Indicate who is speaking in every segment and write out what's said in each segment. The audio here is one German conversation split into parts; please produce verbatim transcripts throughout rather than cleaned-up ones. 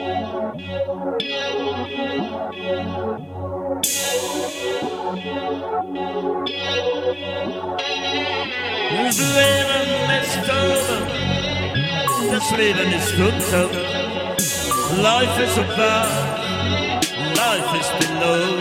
Speaker 1: Das Leben ist over, das Leben ist runter. Life is above, life is below.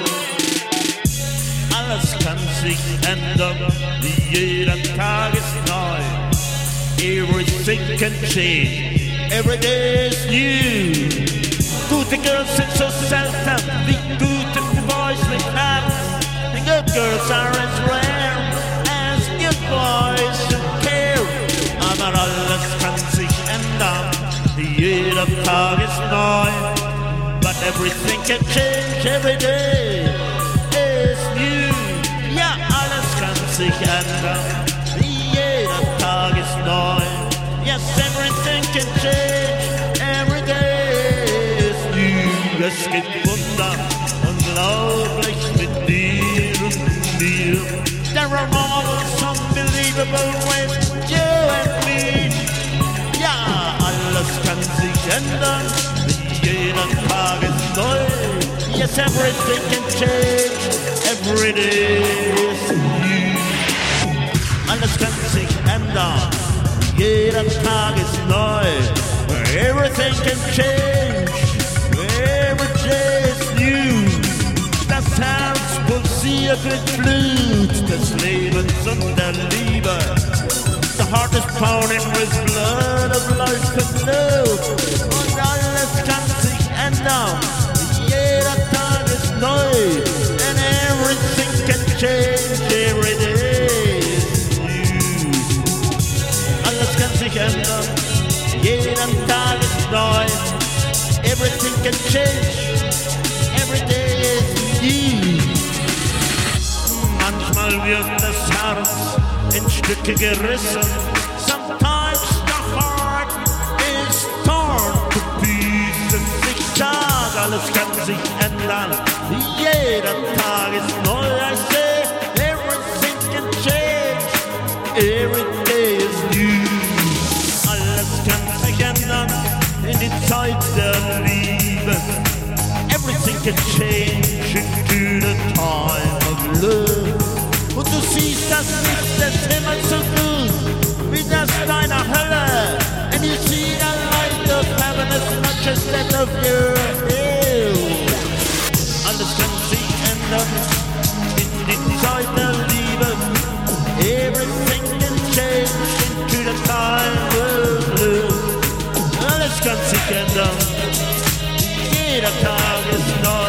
Speaker 1: Alles kann sich ändern, jeder Tag ist neu. Everything can change, every day is new. Gute Girls sind so selten, wie gute Boys mit Herz. The good girls are as rare as good boys who care. Aber alles kann sich ändern, jeder Tag ist neu. But everything can change, every day is new. Ja, alles kann sich ändern, jeder Tag ist neu. Yes, everything can change, every day is new. Es gibt Wunder, unglaublich mit dir und mir. There are marvels unbelievable with you and me. Ja, alles kann sich ändern, jeder Tag ist neu. Yes, everything can change, every day is new. Alles kann sich ändern, jeder Tag ist neu. Everything can change, every day is new. Das Herz pulsiert mit Blut des Lebens und der Liebe. The heart is pounding with blood of life and love. Und alles kann sich ändern, jeder Tag ist neu. And everything can change, every day is new. Alles kann sich ändern, jeder Tag ist neu. Everything can change, every day is new. Manchmal wird das Herz in Stücke gerissen. Sometimes the heart is torn to pieces. Ich sag, alles kann sich ändern, jeder Tag ist neu. I say, everything can change, every day is new. Alles kann sich ändern in die Zeit der Liebe. Everything can change into the time of love. Und du siehst das Licht des Himmels so gut wie das deiner Hölle. And you see the light of heaven as much as that of your hell. Alles kann sich ändern in die Zeit der Liebe. Everything can change into the time of love. Alles kann sich ändern, jeder Tag ist neu.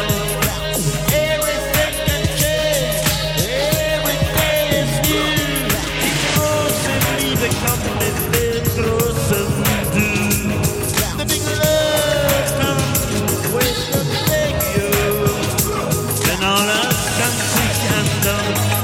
Speaker 1: Then all else can sich ändern.